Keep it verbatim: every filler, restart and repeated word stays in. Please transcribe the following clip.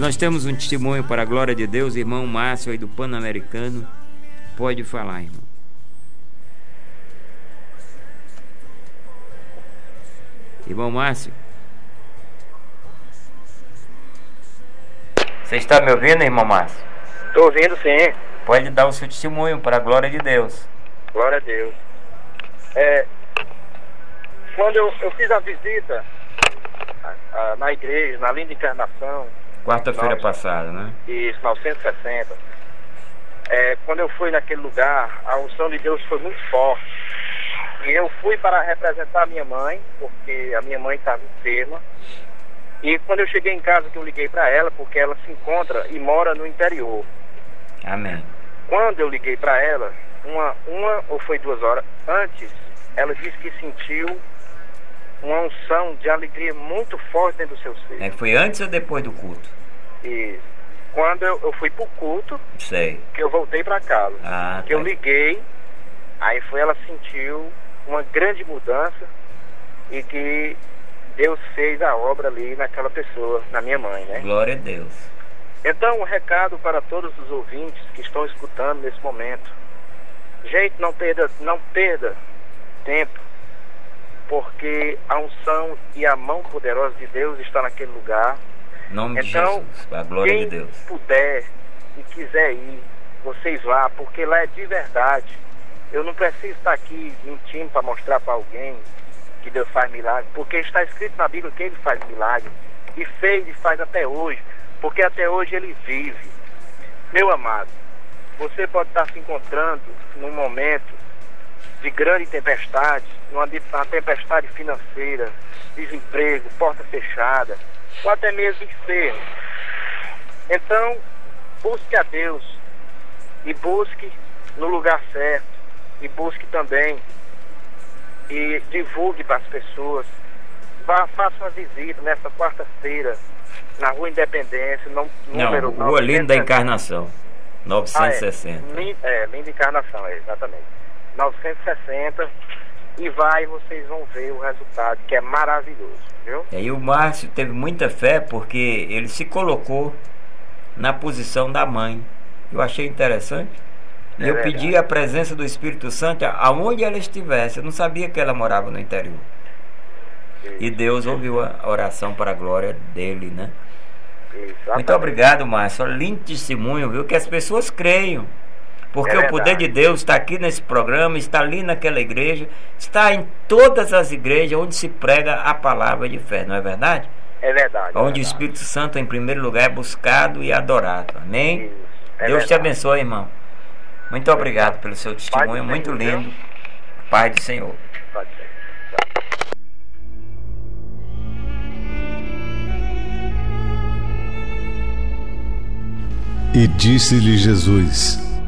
Nós temos um testemunho para a glória de Deus, irmão Márcio aí do Pan-Americano. Pode falar, irmão. Irmão Márcio. Você está me ouvindo, irmão Márcio? Estou ouvindo, sim. Pode dar o seu testemunho para a glória de Deus. Glória a Deus. É, quando eu, eu fiz a visita a, a, na igreja, na Linda Encarnação... Quarta-feira passada, né? Isso, novecentos e sessenta. É, quando eu fui naquele lugar, a unção de Deus foi muito forte. E eu fui para representar a minha mãe, porque a minha mãe estava enferma. E quando eu cheguei em casa, que eu liguei para ela, porque ela se encontra e mora no interior. Amém. Quando eu liguei para ela, uma, uma ou foi duas horas antes, ela disse que sentiu uma unção de alegria muito forte dentro do seu ser. É, foi antes ou depois do culto? E quando eu, eu fui pro culto, sei, que eu voltei para casa, ah, que tá. Eu liguei, aí foi, ela sentiu uma grande mudança e que Deus fez a obra ali naquela pessoa, na minha mãe, né? Glória a Deus. Então, um recado para todos os ouvintes que estão escutando nesse momento. Gente, não perda, não perda tempo, porque a unção e a mão poderosa de Deus está naquele lugar. Em nome de então, Jesus, a glória quem de Deus. puder e quiser ir, vocês vá, porque lá é de verdade. Eu não preciso estar aqui mentindo para mostrar para alguém que Deus faz milagre, porque está escrito na Bíblia que Ele faz milagre, e fez e faz até hoje, porque até hoje Ele vive. Meu amado, você pode estar se encontrando num momento de grande tempestade, numa, uma tempestade financeira, desemprego, porta fechada, ou até mesmo enfermo. Então, busque a Deus e busque no lugar certo, e busque também e divulgue para as pessoas. Vá, faça uma visita nessa quarta-feira na Rua Independência, no, número Não, Rua Linda da Encarnação, novecentos e sessenta. Ah, é, é, Linda Encarnação, é, exatamente. novecentos e sessenta, e vai, vocês vão ver o resultado, que é maravilhoso, viu? É, e o Márcio teve muita fé porque ele se colocou na posição da mãe. Eu achei interessante. E é eu verdade. Pedi a presença do Espírito Santo aonde ela estivesse. Eu não sabia que ela morava no interior. Isso. E Deus ouviu a oração para a glória dele, né? Exatamente. Muito obrigado, Márcio. Lindo testemunho, viu? Que as pessoas creiam. Porque é o poder de Deus está aqui nesse programa, está ali naquela igreja, está em todas as igrejas onde se prega a palavra de fé, não é verdade? É verdade. Onde é verdade. O Espírito Santo, em primeiro lugar, é buscado e adorado. Amém? Isso, é Deus verdade. te abençoe, irmão. Muito obrigado pelo seu testemunho, muito Senhor, lindo. Pai do Senhor. Pai do Senhor. E disse-lhe Jesus: